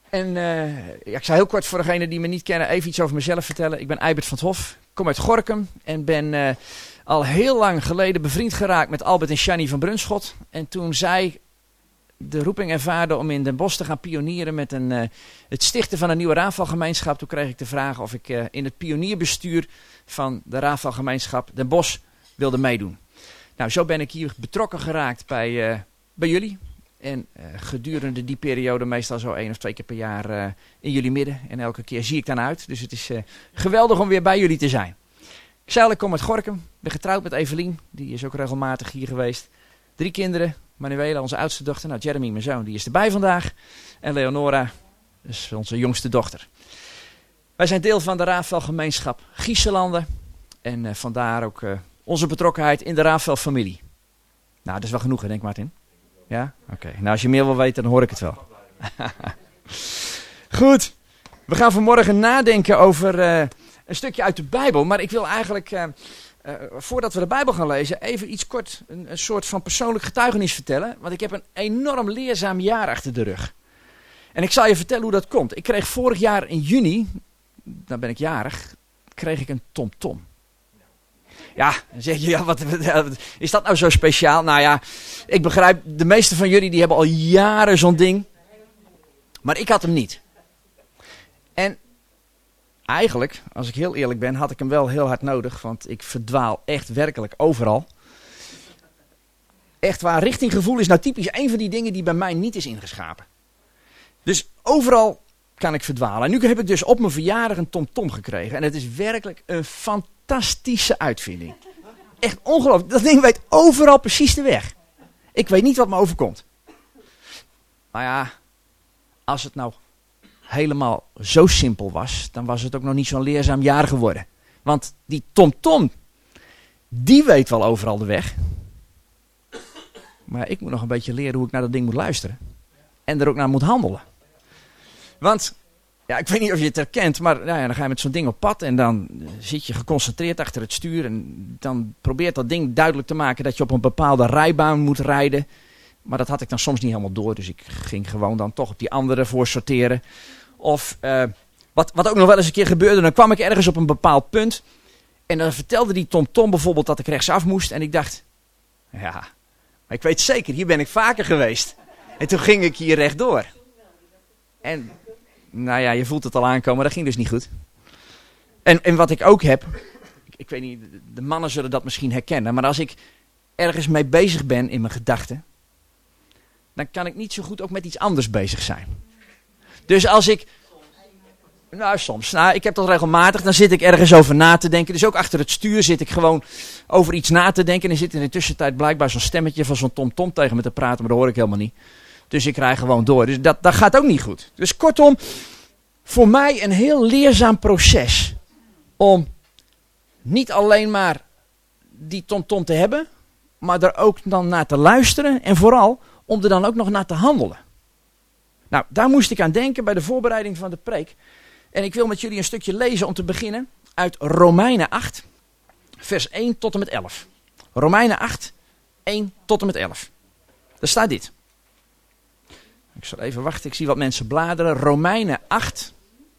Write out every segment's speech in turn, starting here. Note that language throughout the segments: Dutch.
En ik zal heel kort voor degenen die me niet kennen even iets over mezelf vertellen. Ik ben Eibert van 't Hof, kom uit Gorinchem en ben al heel lang geleden bevriend geraakt met Albert en Shani van Brunschot. En toen zij de roeping ervaarden om in Den Bosch te gaan pionieren met het stichten van een nieuwe raafvalgemeenschap, toen kreeg ik de vraag of ik in het pionierbestuur van de raafvalgemeenschap Den Bosch wilde meedoen. Nou, zo ben ik hier betrokken geraakt bij jullie. En gedurende die periode meestal zo 1 of 2 keer per jaar in jullie midden. En elke keer zie ik dan uit. Dus het is geweldig om weer bij jullie te zijn. Ik kom uit Gorinchem. Ben getrouwd met Evelien. Die is ook regelmatig hier geweest. 3 kinderen. Manuela, onze oudste dochter. Nou, Jeremy, mijn zoon, die is erbij vandaag. En Leonora, is onze jongste dochter. Wij zijn deel van de raafvalgemeenschap Gieselanden. En vandaar ook onze betrokkenheid in de raafvalfamilie. Nou, dat is wel genoeg, hè, denk Martin? Ja? Oké. Nou, als je meer wil weten, dan hoor ik het wel. Goed. We gaan vanmorgen nadenken over een stukje uit de Bijbel. Maar ik wil eigenlijk, voordat we de Bijbel gaan lezen, even iets kort, een soort van persoonlijk getuigenis vertellen. Want ik heb een enorm leerzaam jaar achter de rug. En ik zal je vertellen hoe dat komt. Ik kreeg vorig jaar in juni, dan ben ik jarig, kreeg ik een TomTom. Ja, dan zeg je, ja, wat is dat nou zo speciaal? Nou ja, ik begrijp, de meeste van jullie die hebben al jaren zo'n ding. Maar ik had hem niet. En eigenlijk, als ik heel eerlijk ben, had ik hem wel heel hard nodig. Want ik verdwaal echt werkelijk overal. Echt waar, richtinggevoel is nou typisch een van die dingen die bij mij niet is ingeschapen. Dus overal kan ik verdwalen. En nu heb ik dus op mijn verjaardag een TomTom gekregen. En het is werkelijk een fantastische uitvinding. Echt ongelooflijk. Dat ding weet overal precies de weg. Ik weet niet wat me overkomt. Maar ja, als het nou helemaal zo simpel was, dan was het ook nog niet zo'n leerzaam jaar geworden. Want die TomTom, die weet wel overal de weg. Maar ik moet nog een beetje leren hoe ik naar dat ding moet luisteren. En er ook naar moet handelen. Want, ja, ik weet niet of je het herkent, maar nou ja, dan ga je met zo'n ding op pad en dan zit je geconcentreerd achter het stuur. En dan probeert dat ding duidelijk te maken dat je op een bepaalde rijbaan moet rijden. Maar dat had ik dan soms niet helemaal door, dus ik ging gewoon dan toch op die andere voor sorteren. Of wat ook nog wel eens een keer gebeurde, dan kwam ik ergens op een bepaald punt. En dan vertelde die TomTom bijvoorbeeld dat ik rechtsaf moest. En ik dacht, ja, maar ik weet zeker, hier ben ik vaker geweest. En toen ging ik hier rechtdoor. En nou ja, je voelt het al aankomen, dat ging dus niet goed. En wat ik ook heb, ik weet niet, de mannen zullen dat misschien herkennen. Maar als ik ergens mee bezig ben in mijn gedachten, dan kan ik niet zo goed ook met iets anders bezig zijn. Dus als ik, nou soms, ik heb dat regelmatig, dan zit ik ergens over na te denken. Dus ook achter het stuur zit ik gewoon over iets na te denken. En er zit in de tussentijd blijkbaar zo'n stemmetje van zo'n TomTom tegen me te praten, maar dat hoor ik helemaal niet. Dus ik rij gewoon door. Dus dat gaat ook niet goed. Dus kortom, voor mij een heel leerzaam proces. Om niet alleen maar die TomTom te hebben, maar er ook dan naar te luisteren. En vooral om er dan ook nog naar te handelen. Nou, daar moest ik aan denken bij de voorbereiding van de preek. En ik wil met jullie een stukje lezen om te beginnen uit Romeinen 8, vers 1 tot en met 11. Romeinen 8, 1 tot en met 11. Daar staat dit. Ik zal even wachten, ik zie wat mensen bladeren. Romeinen 8.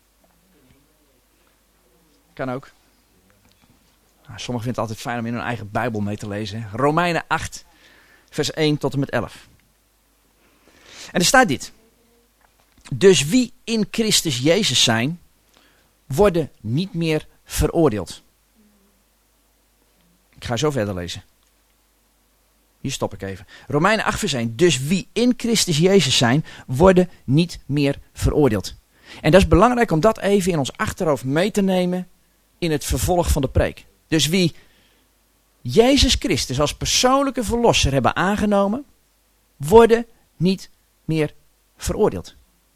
Kan ook. Sommigen vinden het altijd fijn om in hun eigen Bijbel mee te lezen. Romeinen 8, vers 1 tot en met 11. En er staat dit. Dus wie in Christus Jezus zijn, worden niet meer veroordeeld. Ik ga zo verder lezen. Hier stop ik even. Romeinen 8 vers 1. Dus wie in Christus Jezus zijn, worden niet meer veroordeeld. En dat is belangrijk om dat even in ons achterhoofd mee te nemen in het vervolg van de preek. Dus wie Jezus Christus als persoonlijke verlosser hebben aangenomen, worden niet meer veroordeeld.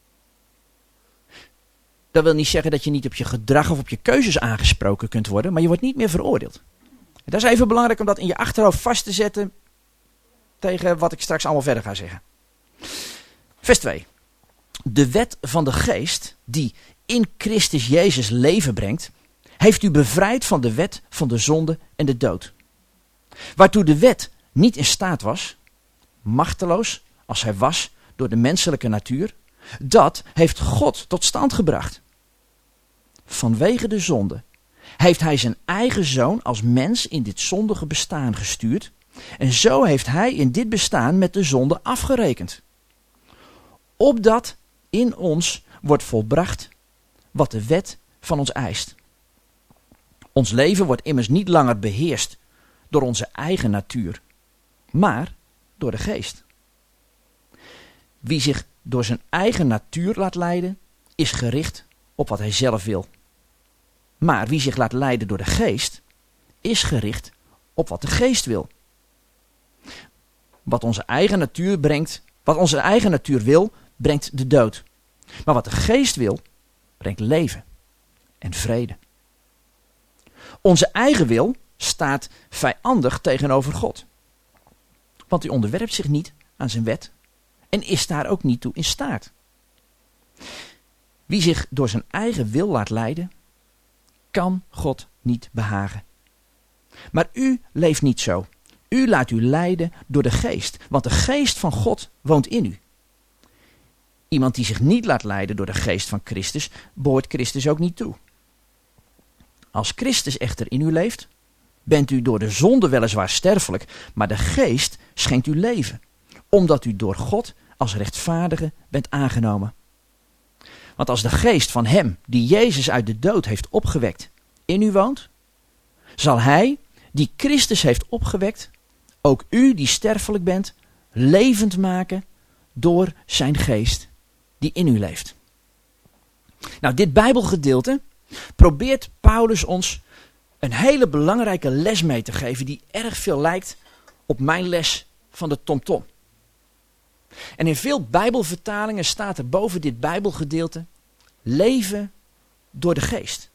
Dat wil niet zeggen dat je niet op je gedrag of op je keuzes aangesproken kunt worden, maar je wordt niet meer veroordeeld. En dat is even belangrijk om dat in je achterhoofd vast te zetten tegen wat ik straks allemaal verder ga zeggen. Vers 2. De wet van de geest die in Christus Jezus leven brengt, heeft u bevrijd van de wet van de zonde en de dood. Waartoe de wet niet in staat was, machteloos als hij was door de menselijke natuur, Dat heeft God tot stand gebracht. Vanwege de zonde heeft hij zijn eigen zoon als mens in dit zondige bestaan gestuurd. En zo heeft hij in dit bestaan met de zonde afgerekend. Opdat in ons wordt volbracht wat de wet van ons eist. Ons leven wordt immers niet langer beheerst door onze eigen natuur, maar door de geest. Wie zich door zijn eigen natuur laat leiden, is gericht op wat hij zelf wil. Maar wie zich laat leiden door de geest, is gericht op wat de geest wil. Wat onze eigen natuur wil, brengt de dood. Maar wat de geest wil, brengt leven en vrede. Onze eigen wil staat vijandig tegenover God. Want u onderwerpt zich niet aan zijn wet en is daar ook niet toe in staat. Wie zich door zijn eigen wil laat leiden, kan God niet behagen. Maar u leeft niet zo. U laat u leiden door de geest, want de geest van God woont in u. Iemand die zich niet laat leiden door de geest van Christus, behoort Christus ook niet toe. Als Christus echter in u leeft, bent u door de zonde weliswaar sterfelijk, maar de geest schenkt u leven, omdat u door God als rechtvaardige bent aangenomen. Want als de geest van hem die Jezus uit de dood heeft opgewekt in u woont, zal hij die Christus heeft opgewekt, ook u die sterfelijk bent, levend maken door zijn geest die in u leeft. Nou, dit Bijbelgedeelte probeert Paulus ons een hele belangrijke les mee te geven die erg veel lijkt op mijn les van de TomTom. En in veel Bijbelvertalingen staat er boven dit Bijbelgedeelte leven door de geest.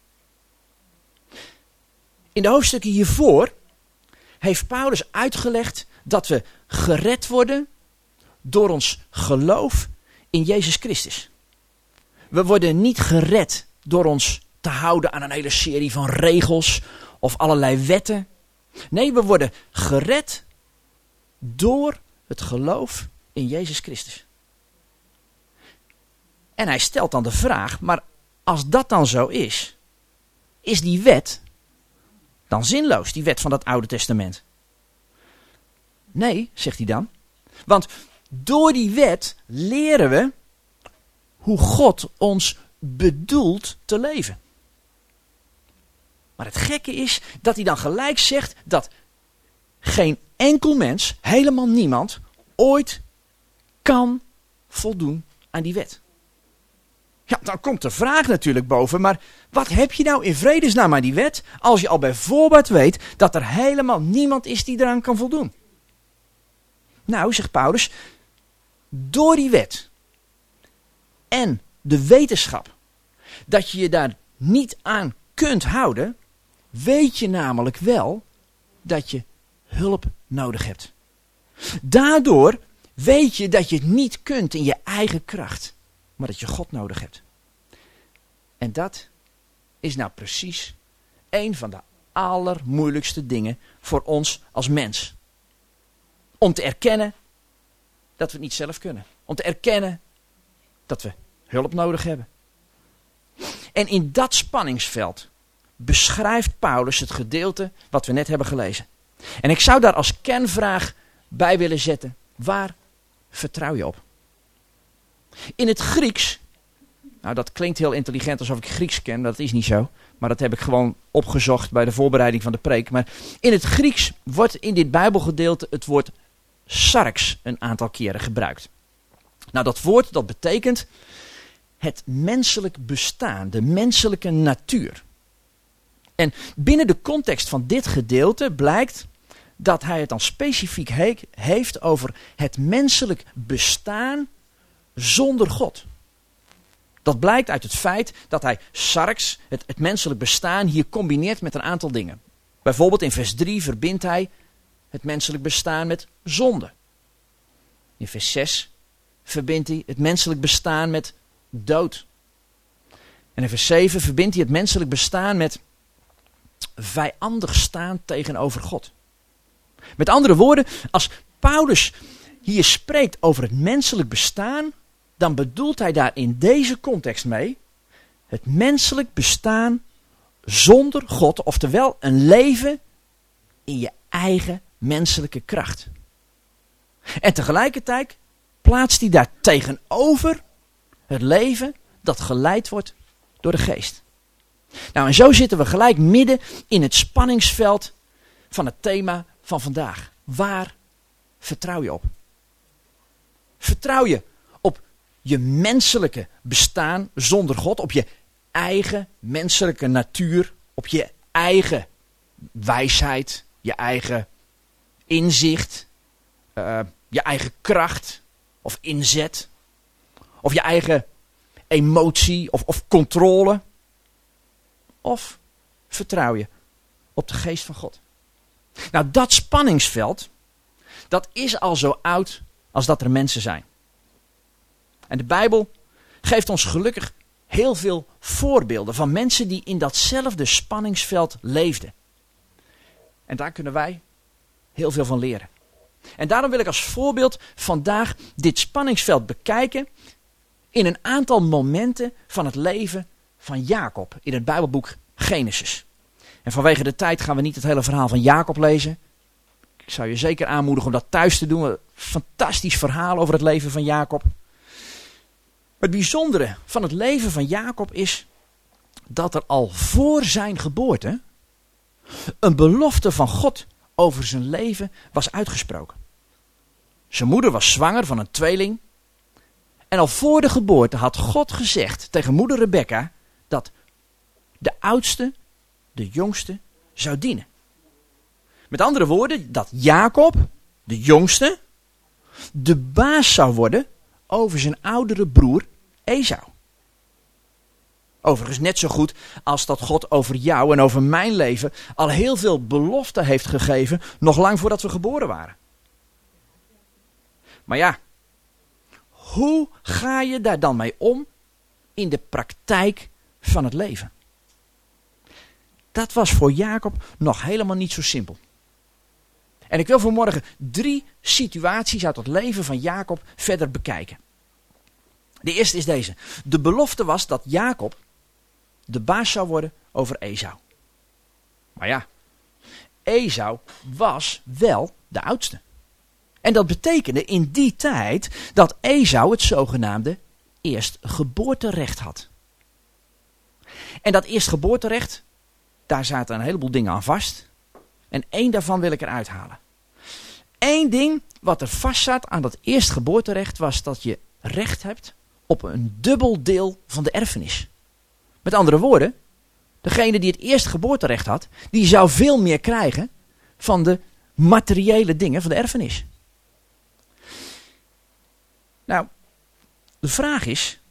In de hoofdstukken hiervoor heeft Paulus uitgelegd dat we gered worden door ons geloof in Jezus Christus. We worden niet gered door ons te houden aan een hele serie van regels of allerlei wetten. Nee, we worden gered door het geloof in Jezus Christus. En hij stelt dan de vraag, maar als dat dan zo is die wet dan zinloos, die wet van dat Oude Testament? Nee, zegt hij dan, want door die wet leren we hoe God ons bedoelt te leven. Maar het gekke is dat hij dan gelijk zegt dat geen enkel mens, helemaal niemand, ooit kan voldoen aan die wet. Ja, dan komt de vraag natuurlijk boven, maar wat heb je nou in vredesnaam aan die wet, als je al bij voorbaat weet dat er helemaal niemand is die eraan kan voldoen? Nou, zegt Paulus, door die wet en de wetenschap dat je je daar niet aan kunt houden, weet je namelijk wel dat je hulp nodig hebt. Daardoor weet je dat je het niet kunt in je eigen kracht, maar dat je God nodig hebt. En dat is nou precies een van de allermoeilijkste dingen voor ons als mens. Om te erkennen dat we het niet zelf kunnen. Om te erkennen dat we hulp nodig hebben. En in dat spanningsveld beschrijft Paulus het gedeelte wat we net hebben gelezen. En ik zou daar als kernvraag bij willen zetten: waar vertrouw je op? In het Grieks, nou dat klinkt heel intelligent alsof ik Grieks ken, dat is niet zo. Maar dat heb ik gewoon opgezocht bij de voorbereiding van de preek. Maar in het Grieks wordt in dit Bijbelgedeelte het woord sarx een aantal keren gebruikt. Nou, dat woord dat betekent het menselijk bestaan, de menselijke natuur. En binnen de context van dit gedeelte blijkt dat hij het dan specifiek heeft over het menselijk bestaan zonder God. Dat blijkt uit het feit dat hij sarx, het menselijk bestaan, hier combineert met een aantal dingen. Bijvoorbeeld in vers 3 verbindt hij het menselijk bestaan met zonde. In vers 6 verbindt hij het menselijk bestaan met dood. En in vers 7 verbindt hij het menselijk bestaan met vijandig staan tegenover God. Met andere woorden, als Paulus hier spreekt over het menselijk bestaan, dan bedoelt hij daar in deze context mee het menselijk bestaan zonder God, oftewel een leven in je eigen menselijke kracht. En tegelijkertijd plaatst hij daar tegenover het leven dat geleid wordt door de geest. Nou, en zo zitten we gelijk midden in het spanningsveld van het thema van vandaag. Waar vertrouw je op? Vertrouw je op je menselijke bestaan zonder God, op je eigen menselijke natuur, op je eigen wijsheid, je eigen inzicht, je eigen kracht of inzet, of je eigen emotie of controle? Of vertrouw je op de geest van God? Nou, dat spanningsveld, dat is al zo oud als dat er mensen zijn. En de Bijbel geeft ons gelukkig heel veel voorbeelden van mensen die in datzelfde spanningsveld leefden. En daar kunnen wij heel veel van leren. En daarom wil ik als voorbeeld vandaag dit spanningsveld bekijken in een aantal momenten van het leven van Jacob in het Bijbelboek Genesis. En vanwege de tijd gaan we niet het hele verhaal van Jacob lezen. Ik zou je zeker aanmoedigen om dat thuis te doen. Een fantastisch verhaal over het leven van Jacob. Het bijzondere van het leven van Jacob is dat er al voor zijn geboorte een belofte van God over zijn leven was uitgesproken. Zijn moeder was zwanger van een tweeling. En al voor de geboorte had God gezegd tegen moeder Rebekka dat de oudste de jongste zou dienen. Met andere woorden, dat Jacob, de jongste, de baas zou worden over zijn oudere broer Esau. Overigens net zo goed als dat God over jou en over mijn leven al heel veel beloften heeft gegeven, nog lang voordat we geboren waren. Maar ja, hoe ga je daar dan mee om in de praktijk van het leven? Dat was voor Jacob nog helemaal niet zo simpel. En ik wil vanmorgen 3 situaties uit het leven van Jacob verder bekijken. De eerste is deze. De belofte was dat Jacob de baas zou worden over Esau. Maar ja, Esau was wel de oudste. En dat betekende in die tijd dat Esau het zogenaamde eerstgeboorterecht had. En dat eerstgeboorterecht, daar zaten een heleboel dingen aan vast. En 1 daarvan wil ik eruit halen. 1 ding wat er vast zat aan dat eerstgeboorterecht was dat je recht hebt op een dubbel deel van de erfenis. Met andere woorden, degene die het eerstgeboorterecht had, die zou veel meer krijgen van de materiële dingen van de erfenis. Nou, de vraag is,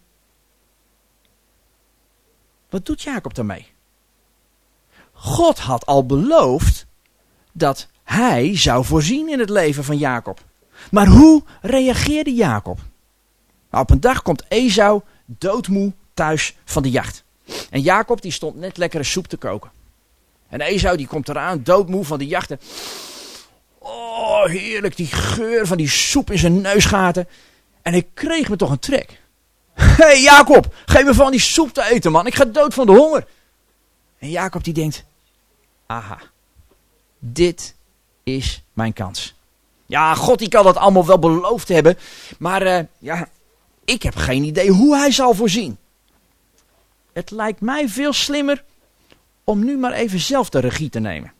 wat doet Jacob daarmee? God had al beloofd dat hij zou voorzien in het leven van Jacob. Maar hoe reageerde Jacob? Nou, op een dag komt Esau doodmoe thuis van de jacht. En Jacob die stond net lekkere soep te koken. En Esau die komt eraan, doodmoe van de jacht. Oh, heerlijk, die geur van die soep in zijn neusgaten. En ik kreeg me toch een trek. Hé Jacob, geef me van die soep te eten man, ik ga dood van de honger. En Jacob die denkt, aha, dit is mijn kans. Ja, God die kan dat allemaal wel beloofd hebben, maar ik heb geen idee hoe hij zal voorzien. Het lijkt mij veel slimmer om nu maar even zelf de regie te nemen.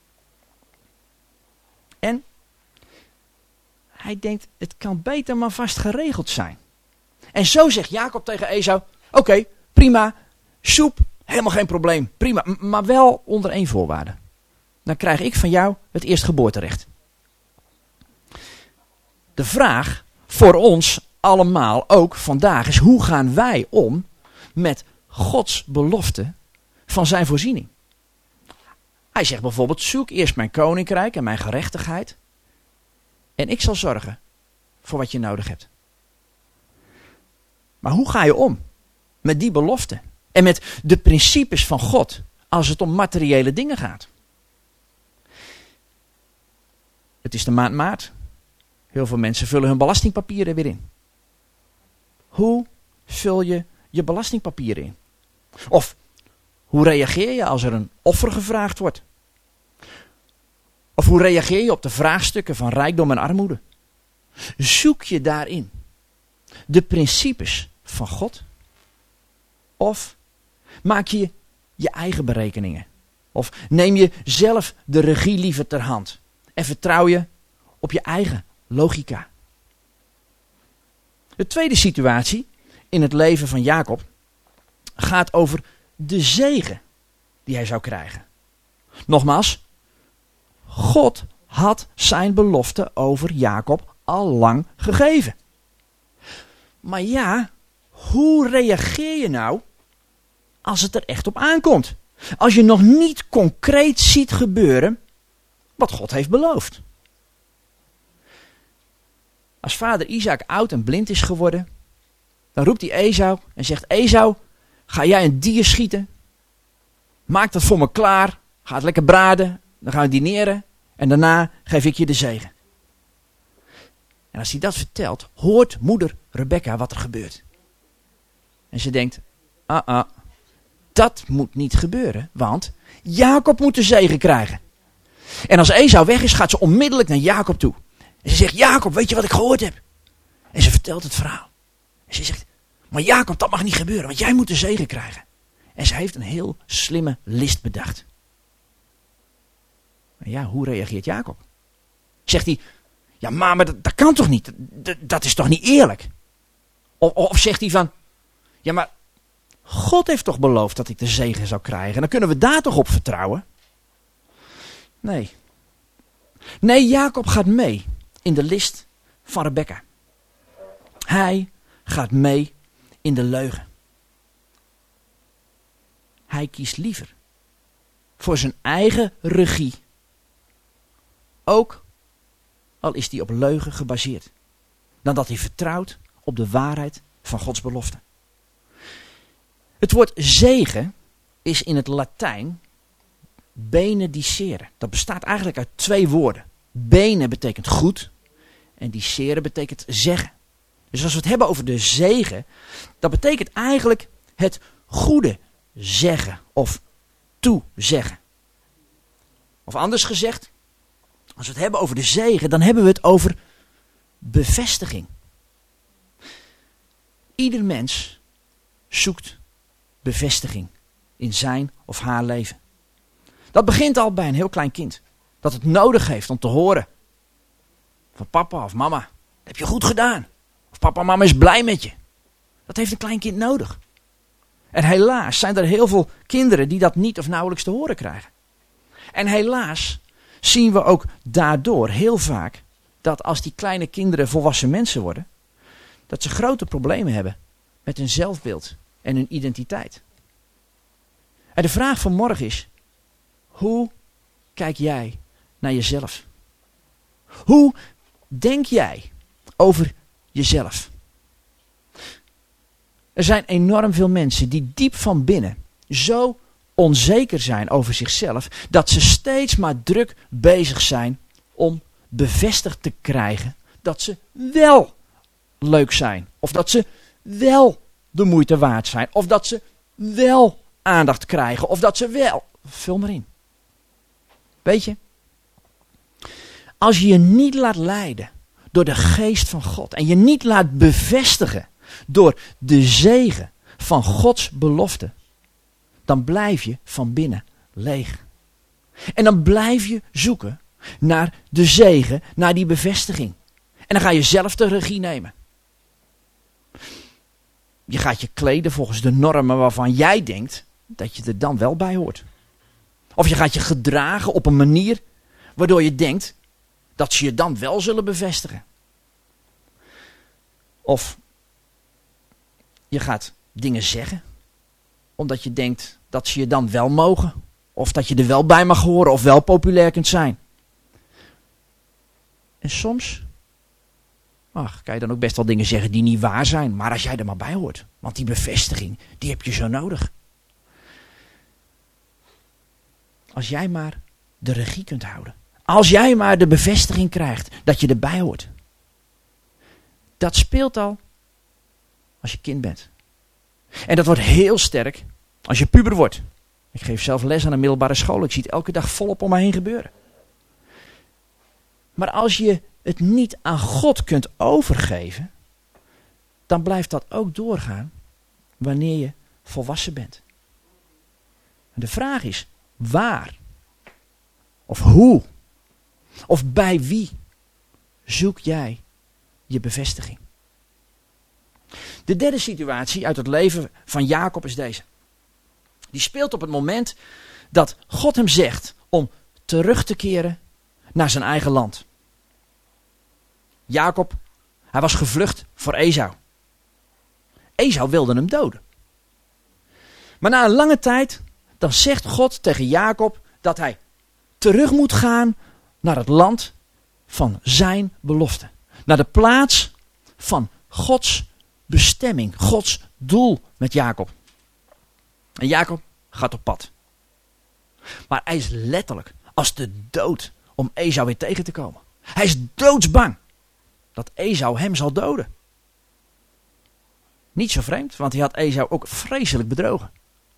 En hij denkt, het kan beter maar vast geregeld zijn. En zo zegt Jacob tegen Esau, oké, prima, soep, helemaal geen probleem, prima, maar wel onder 1 voorwaarde. Dan krijg ik van jou het eerstgeboorterecht. De vraag voor ons allemaal ook vandaag is, hoe gaan wij om met Gods belofte van zijn voorziening? Hij zegt bijvoorbeeld, zoek eerst mijn koninkrijk en mijn gerechtigheid en ik zal zorgen voor wat je nodig hebt. Maar hoe ga je om met die belofte en met de principes van God als het om materiële dingen gaat? Het is de maand maart. Heel veel mensen vullen hun belastingpapieren weer in. Hoe vul je je belastingpapieren in? Of hoe reageer je als er een offer gevraagd wordt? Of hoe reageer je op de vraagstukken van rijkdom en armoede? Zoek je daarin de principes van God? Of maak je je eigen berekeningen? Of neem je zelf de regie liever ter hand en vertrouw je op je eigen logica? De tweede situatie in het leven van Jacob gaat over de zegen die hij zou krijgen. Nogmaals, God had zijn belofte over Jacob al lang gegeven. Maar ja, hoe reageer je nou als het er echt op aankomt? Als je nog niet concreet ziet gebeuren wat God heeft beloofd. Als vader Isaac oud en blind is geworden, dan roept hij Esau en zegt: Esau, ga jij een dier schieten? Maak dat voor me klaar. Ga het lekker braden. Dan gaan we dineren. En daarna geef ik je de zegen. En als hij dat vertelt, hoort moeder Rebekka wat er gebeurt. En ze denkt: dat moet niet gebeuren, want Jacob moet de zegen krijgen. En als Esau weg is, gaat ze onmiddellijk naar Jacob toe. En ze zegt: Jacob, weet je wat ik gehoord heb? En ze vertelt het verhaal. En ze zegt: maar Jacob, dat mag niet gebeuren, want jij moet de zegen krijgen. En ze heeft een heel slimme list bedacht. Maar ja, hoe reageert Jacob? Zegt hij: ja, maar dat kan toch niet? Dat is toch niet eerlijk? Of zegt hij van: ja, maar God heeft toch beloofd dat ik de zegen zou krijgen? Dan kunnen we daar toch op vertrouwen? Nee, Jacob gaat mee in de list van Rebekka. Hij gaat mee in de leugen. Hij kiest liever voor zijn eigen regie. Ook al is die op leugen gebaseerd. Dan dat hij vertrouwt op de waarheid van Gods belofte. Het woord zegen is in het Latijn benedicere. Dat bestaat eigenlijk uit 2 woorden. Bene betekent goed en dicere betekent zeggen. Dus als we het hebben over de zegen, dat betekent eigenlijk het goede zeggen of toezeggen. Of anders gezegd, als we het hebben over de zegen, dan hebben we het over bevestiging. Ieder mens zoekt bevestiging in zijn of haar leven. Dat begint al bij een heel klein kind. Dat het nodig heeft om te horen van papa of mama: dat heb je goed gedaan. Of papa en mama is blij met je. Dat heeft een klein kind nodig. En helaas zijn er heel veel kinderen die dat niet of nauwelijks te horen krijgen. En helaas zien we ook daardoor heel vaak dat als die kleine kinderen volwassen mensen worden, dat ze grote problemen hebben met hun zelfbeeld en hun identiteit. En de vraag van morgen is: hoe kijk jij naar jezelf? Hoe denk jij over jezelf? Er zijn enorm veel mensen die diep van binnen zo onzeker zijn over zichzelf, dat ze steeds maar druk bezig zijn om bevestigd te krijgen dat ze wel leuk zijn. Of dat ze wel de moeite waard zijn. Of dat ze wel aandacht krijgen. Of dat ze wel... Vul maar in. Weet je, als je je niet laat leiden door de geest van God en je niet laat bevestigen door de zegen van Gods belofte, dan blijf je van binnen leeg. En dan blijf je zoeken naar de zegen, naar die bevestiging. En dan ga je zelf de regie nemen. Je gaat je kleden volgens de normen waarvan jij denkt dat je er dan wel bij hoort. Of je gaat je gedragen op een manier waardoor je denkt dat ze je dan wel zullen bevestigen. Of je gaat dingen zeggen omdat je denkt dat ze je dan wel mogen. Of dat je er wel bij mag horen of wel populair kunt zijn. En soms kan je dan ook best wel dingen zeggen die niet waar zijn. Maar als jij er maar bij hoort. Want die bevestiging, die heb je zo nodig. Als jij maar de regie kunt houden. Als jij maar de bevestiging krijgt dat je erbij hoort. Dat speelt al als je kind bent. En dat wordt heel sterk als je puber wordt. Ik geef zelf les aan een middelbare school. Ik zie het elke dag volop om me heen gebeuren. Maar als je het niet aan God kunt overgeven, dan blijft dat ook doorgaan wanneer je volwassen bent. En de vraag is, waar? Of hoe? Of bij wie zoek jij je bevestiging? De derde situatie uit het leven van Jacob is deze. Die speelt op het moment dat God hem zegt om terug te keren naar zijn eigen land. Jacob, hij was gevlucht voor Esau. Esau wilde hem doden. Maar na een lange tijd, dan zegt God tegen Jacob dat hij terug moet gaan naar het land van zijn belofte. Naar de plaats van Gods bestemming, Gods doel met Jacob. En Jacob gaat op pad. Maar hij is letterlijk als de dood om Esau weer tegen te komen. Hij is doodsbang dat Esau hem zal doden. Niet zo vreemd, want hij had Esau ook vreselijk bedrogen.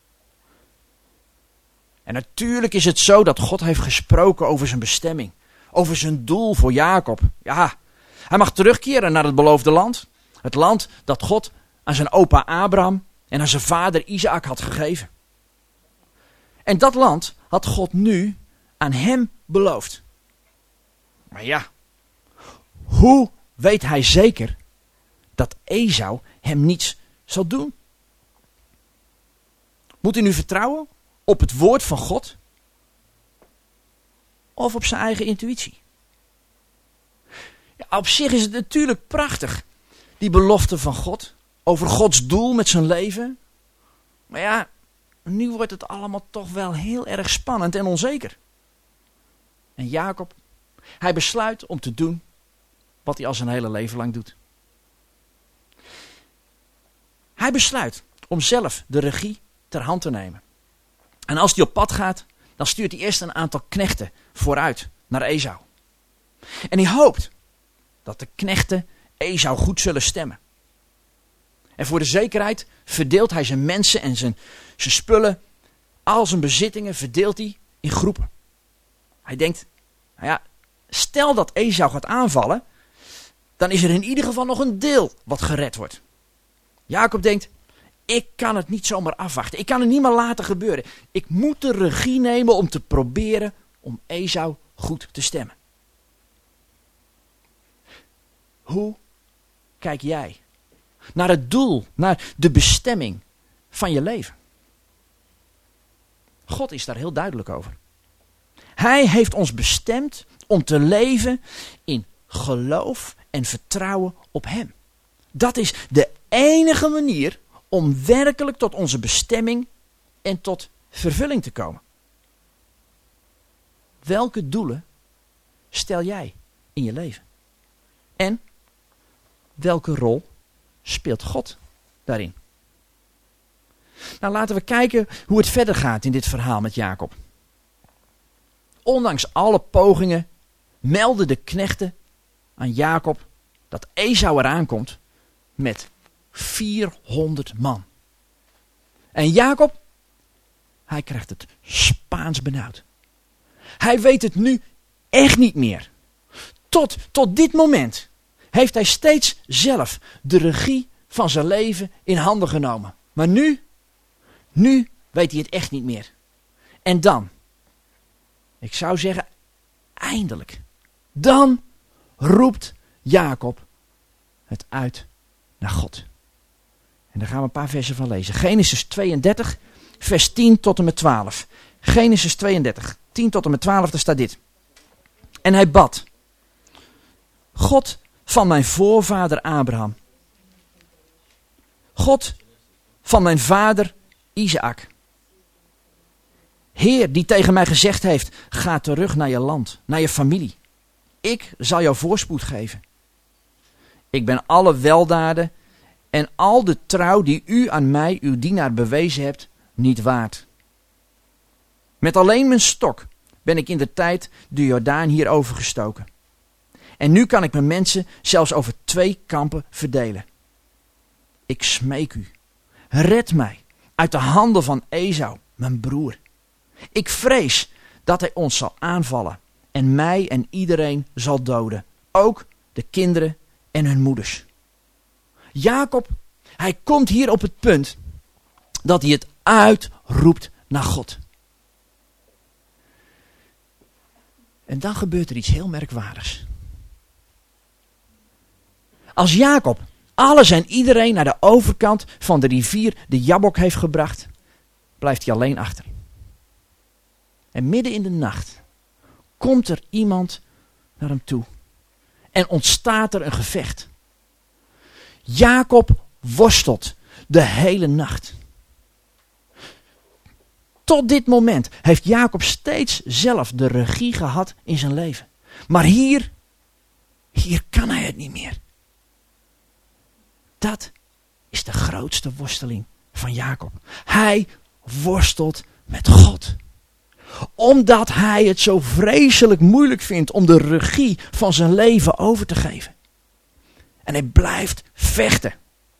En natuurlijk is het zo dat God heeft gesproken over zijn bestemming. Over zijn doel voor Jacob. Ja, hij mag terugkeren naar het beloofde land. Het land dat God aan zijn opa Abraham en aan zijn vader Isaac had gegeven. En dat land had God nu aan hem beloofd. Maar ja, hoe weet hij zeker dat Esau hem niets zal doen? Moet hij nu vertrouwen op het woord van God? Of op zijn eigen intuïtie? Ja, op zich is het natuurlijk prachtig, die belofte van God, over Gods doel met zijn leven. Maar ja, nu wordt het allemaal toch wel heel erg spannend en onzeker. En Jacob, hij besluit om te doen wat hij al zijn hele leven lang doet. Hij besluit om zelf de regie ter hand te nemen. En als hij op pad gaat, dan stuurt hij eerst een aantal knechten vooruit naar Esau. En hij hoopt dat de knechten Esau goed zullen stemmen. En voor de zekerheid verdeelt hij zijn mensen en zijn spullen, al zijn bezittingen verdeelt hij in groepen. Hij denkt, nou ja, stel dat Esau gaat aanvallen, dan is er in ieder geval nog een deel wat gered wordt. Jacob denkt, ik kan het niet zomaar afwachten. Ik kan het niet meer laten gebeuren. Ik moet de regie nemen om te proberen om Esau goed te stemmen. Hoe kijk jij naar het doel, naar de bestemming van je leven? God is daar heel duidelijk over. Hij heeft ons bestemd om te leven in geloof en vertrouwen op hem. Dat is de enige manier om werkelijk tot onze bestemming en tot vervulling te komen. Welke doelen stel jij in je leven? En welke rol speelt God daarin? Nou, laten we kijken hoe het verder gaat in dit verhaal met Jacob. Ondanks alle pogingen melden de knechten aan Jacob dat Esau eraan komt met 400 man. En Jacob, hij krijgt het Spaans benauwd. Hij weet het nu echt niet meer. Tot dit moment heeft hij steeds zelf de regie van zijn leven in handen genomen. Maar nu weet hij het echt niet meer. En dan, ik zou zeggen, eindelijk, dan roept Jacob het uit naar God. En daar gaan we een paar versen van lezen. Genesis 32, vers 10 tot en met 12. Genesis 32, 10 tot en met 12, daar staat dit. En hij bad: God van mijn voorvader Abraham, God van mijn vader Isaac, Heer die tegen mij gezegd heeft: ga terug naar je land, naar je familie. Ik zal jou voorspoed geven. Ik ben alle weldaden en al de trouw die u aan mij, uw dienaar, bewezen hebt, niet waard. Met alleen mijn stok ben ik indertijd de Jordaan hier overgestoken. En nu kan ik mijn mensen zelfs over 2 kampen verdelen. Ik smeek u, red mij uit de handen van Esau, mijn broer. Ik vrees dat hij ons zal aanvallen en mij en iedereen zal doden. Ook de kinderen en hun moeders. Jacob, hij komt hier op het punt dat hij het uitroept naar God. En dan gebeurt er iets heel merkwaardigs. Als Jacob alles en iedereen naar de overkant van de rivier de Jabbok heeft gebracht, blijft hij alleen achter. En midden in de nacht komt er iemand naar hem toe. En ontstaat er een gevecht. Jacob worstelt de hele nacht. Tot dit moment heeft Jacob steeds zelf de regie gehad in zijn leven. Maar hier kan hij het niet meer. Dat is de grootste worsteling van Jacob. Hij worstelt met God. Omdat hij het zo vreselijk moeilijk vindt om de regie van zijn leven over te geven. En hij blijft vechten.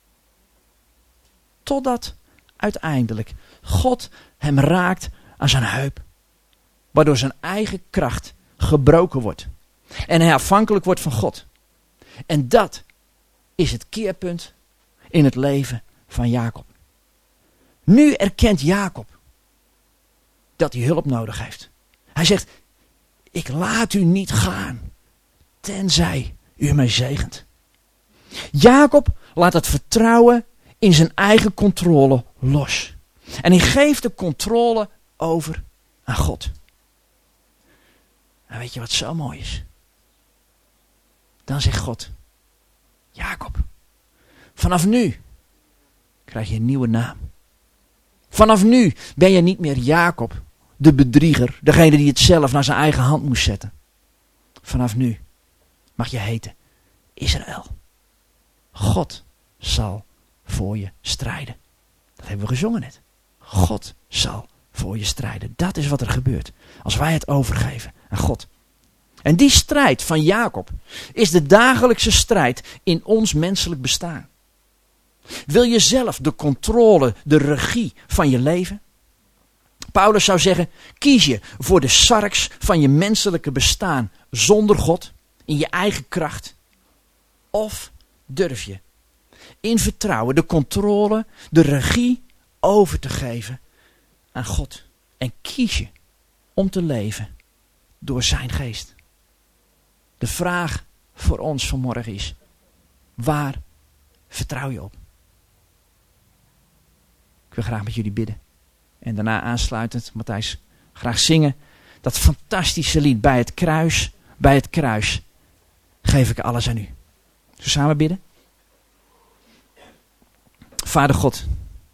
Totdat uiteindelijk God hem raakt aan zijn heup. Waardoor zijn eigen kracht gebroken wordt. En hij afhankelijk wordt van God. En dat is het keerpunt in het leven van Jacob. Nu erkent Jacob dat hij hulp nodig heeft. Hij zegt, ik laat u niet gaan, tenzij u mij zegent. Jacob laat het vertrouwen in zijn eigen controle los. En hij geeft de controle over aan God. En weet je wat zo mooi is? Dan zegt God, Jacob, vanaf nu krijg je een nieuwe naam. Vanaf nu ben je niet meer Jacob, de bedrieger, degene die het zelf naar zijn eigen hand moest zetten. Vanaf nu mag je heten Israël. God zal voor je strijden. Dat hebben we gezongen net. God zal voor je strijden. Dat is wat er gebeurt als wij het overgeven aan God. En die strijd van Jacob is de dagelijkse strijd in ons menselijk bestaan. Wil je zelf de controle, de regie van je leven? Paulus zou zeggen, kies je voor de sarks van je menselijke bestaan zonder God, in je eigen kracht? Of durf je in vertrouwen de controle, de regie over te geven aan God? En kies je om te leven door zijn geest? De vraag voor ons vanmorgen is, waar vertrouw je op? Ik wil graag met jullie bidden. En daarna aansluitend, Matthijs, graag zingen dat fantastische lied bij het kruis. Bij het kruis geef ik alles aan u. Zullen we samen bidden? Vader God,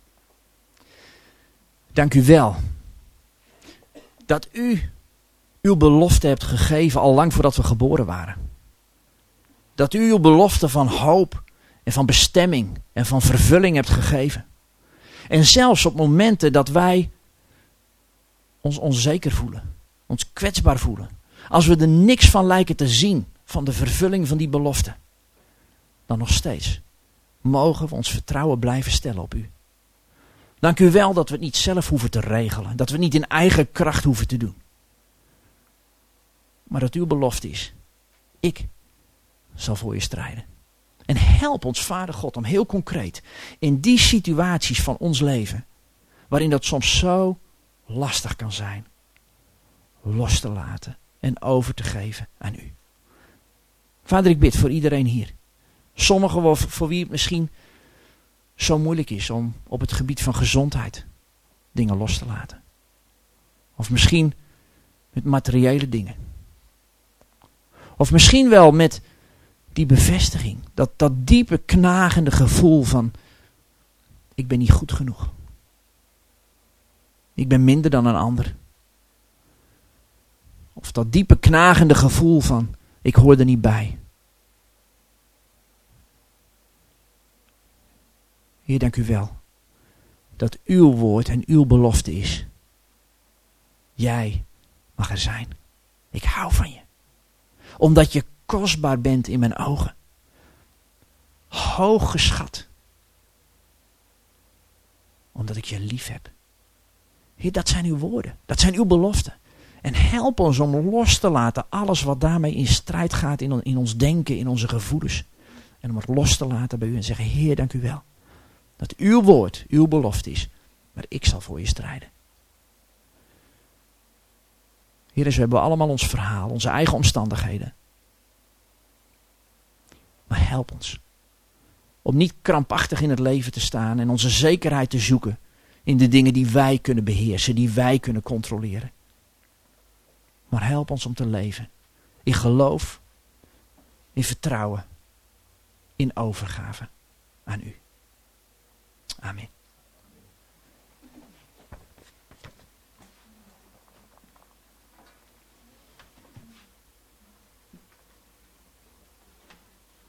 dank u wel dat u uw belofte hebt gegeven al lang voordat we geboren waren. Dat u uw belofte van hoop en van bestemming en van vervulling hebt gegeven. En zelfs op momenten dat wij ons onzeker voelen, ons kwetsbaar voelen, als we er niks van lijken te zien van de vervulling van die belofte, dan nog steeds mogen we ons vertrouwen blijven stellen op u. Dank u wel dat we het niet zelf hoeven te regelen, dat we het niet in eigen kracht hoeven te doen. Maar dat uw belofte is, ik zal voor je strijden. En help ons, Vader God, om heel concreet in die situaties van ons leven, waarin dat soms zo lastig kan zijn, los te laten en over te geven aan u. Vader, ik bid voor iedereen hier. Sommigen voor wie het misschien zo moeilijk is om op het gebied van gezondheid dingen los te laten. Of misschien met materiële dingen. Of misschien wel met die bevestiging, dat diepe knagende gevoel van, ik ben niet goed genoeg. Ik ben minder dan een ander. Of dat diepe knagende gevoel van, ik hoor er niet bij. Heer, dank u wel dat uw woord en uw belofte is. Jij mag er zijn. Ik hou van je. Omdat je kostbaar bent in mijn ogen. Hoog geschat. omdat ik je lief heb. Heer, dat zijn uw woorden. Dat zijn uw beloften. En help ons om los te laten alles wat daarmee in strijd gaat in ons denken, in onze gevoelens. En om het los te laten bij u en zeggen, Heer, dank u wel. Dat uw woord, uw belofte is. Maar ik zal voor je strijden. Heer, dus we hebben allemaal ons verhaal, onze eigen omstandigheden. Maar help ons. Om niet krampachtig in het leven te staan en onze zekerheid te zoeken in de dingen die wij kunnen beheersen, die wij kunnen controleren. Maar help ons om te leven in geloof, in vertrouwen, in overgave aan u. Amen.